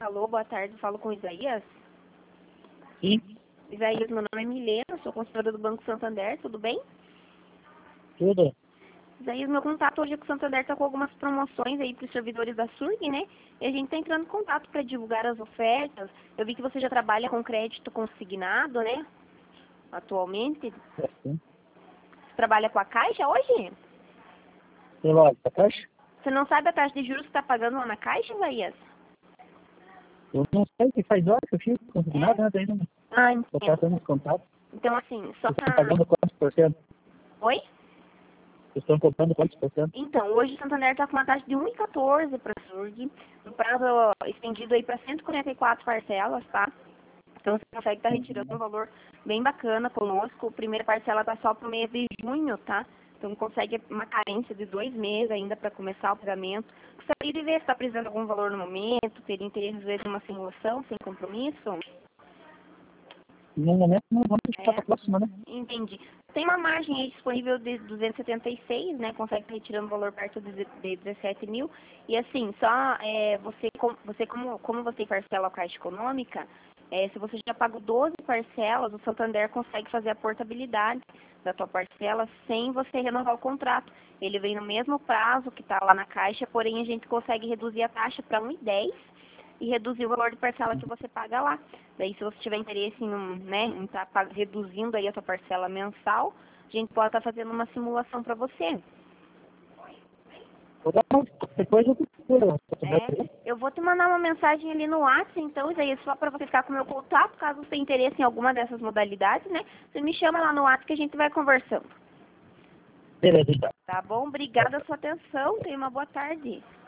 Alô, boa tarde, falo com o Isaías. Sim, Isaías, meu nome é Milena, sou consultora do Banco Santander, tudo bem? tudo. Isaías, meu contato hoje é que o Santander está com algumas promoções aí para os servidores da SURG, né? E a gente está entrando em contato para divulgar as ofertas. Eu vi que você já trabalha com crédito consignado, né? Atualmente. É assim. Você trabalha com a Caixa hoje? Tem loja da Caixa? Você não sabe a taxa de juros que está pagando lá na Caixa, Isaías? Eu não sei que faz hora que eu fico consignado, né? Daí não Ah, estou entendo. passando os contatos. Então, assim, só Vocês estão para... pagando quantos por cento? Oi? Vocês estão cobrando quantos por cento? Então, hoje o Santander está com uma taxa de 1,14 para a SURG, no prazo estendido aí para 144 parcelas, tá? Então você consegue estar retirando um valor bem bacana conosco. A primeira parcela está só para o mês de junho, tá? Então consegue uma carência de 2 meses ainda para começar o pagamento. Gostaria de ver se está precisando de algum valor no momento, teria interesse às vezes em uma simulação sem compromisso. No momento não vamos deixar para a próxima, né? Entendi. Tem uma margem aí disponível de 276, né? Consegue estar retirando o valor perto de 17 mil. E assim, só como você parcela a Caixa Econômica, se você já pagou 12 parcelas, o Santander consegue fazer a portabilidade da tua parcela sem você renovar o contrato. Ele vem no mesmo prazo que está lá na Caixa, porém a gente consegue reduzir a taxa para 1,10 e reduzir o valor de parcela que você paga lá. Daí, se você tiver interesse em estar reduzindo aí a sua parcela mensal, a gente pode estar fazendo uma simulação para você. Vou dar depois eu procuro. Eu vou te mandar uma mensagem ali no WhatsApp, então, isso aí é só para você ficar com o meu contato, caso você tenha interesse em alguma dessas modalidades, né? Você me chama lá no WhatsApp que a gente vai conversando. Beleza, então. Tá bom? Obrigada pela sua atenção. Tenha uma boa tarde.